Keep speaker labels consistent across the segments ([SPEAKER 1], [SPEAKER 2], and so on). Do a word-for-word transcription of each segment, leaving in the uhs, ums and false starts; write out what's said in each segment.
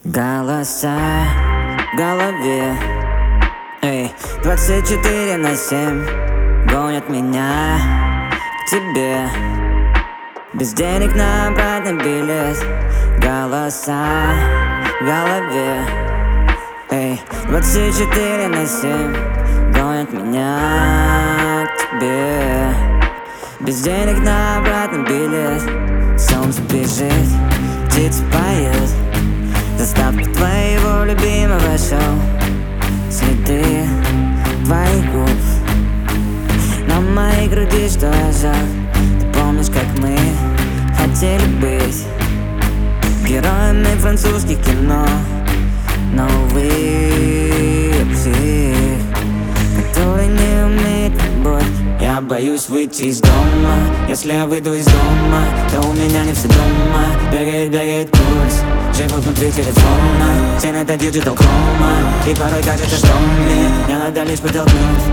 [SPEAKER 1] Голоса в голове, эй, двадцать четыре на семь гонят меня к тебе. Без денег на обратный билет. Голоса в голове, эй, двадцать четыре на семь гонят меня к тебе. Без денег на обратный билет. Солнце бежит, птица поет. Заставка твоего любимого шоу. Следы твоих губ на моей груди, что я жал. Ты помнишь, как мы хотели быть героями французских кино? Но увы, псих, который не умеет любовь. Я боюсь выйти из дома. Если я выйду из дома, то у меня не все дома. Бегает, бегает пульс, живут внутри телефона. Все это диджитал кома. И порой кажется, что мне не надо лишь подтолкнуть.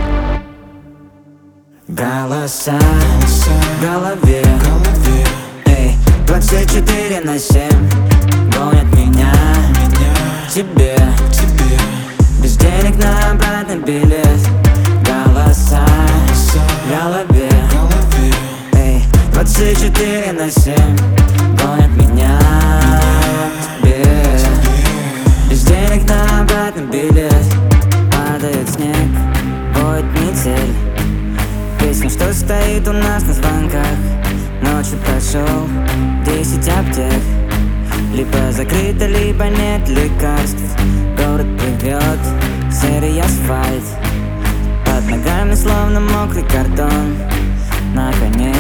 [SPEAKER 1] Голоса в голове, эй, двадцать четыре на семь гонят меня к тебе. Без денег на обратный билет. Голоса в голове, эй, двадцать четыре на семь гонят меня к тебе. Без денег на обратный билет. Падает снег, воет метель. Песня, что стоит у нас на звонках. Ночью прошел десять аптек. Либо закрыто, либо нет лекарств. Город плывет, серый асфальт. Под ногами словно мокрый картон. Наконец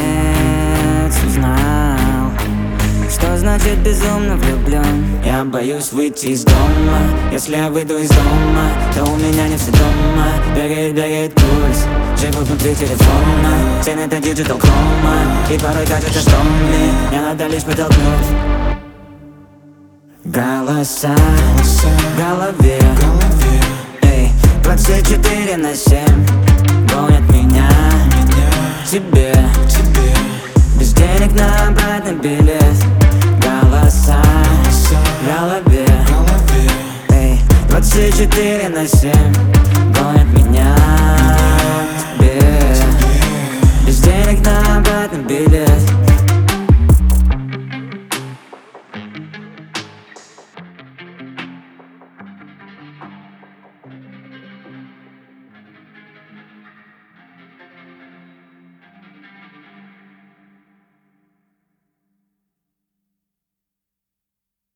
[SPEAKER 1] узнал, что значит безумно влюблен. Я боюсь выйти из дома. Если я выйду из дома, то у меня не все дома. Бегает, бегает пульс, живут внутри телефона. Все это диджитал кома. И порой кажется, что мне не надо лишь подтолкнуть. Голоса в голове, эй, двадцать четыре на семь гонят меня к тебе. Без денег на обратный билет. Голоса в голове, эй, двадцать четыре на семь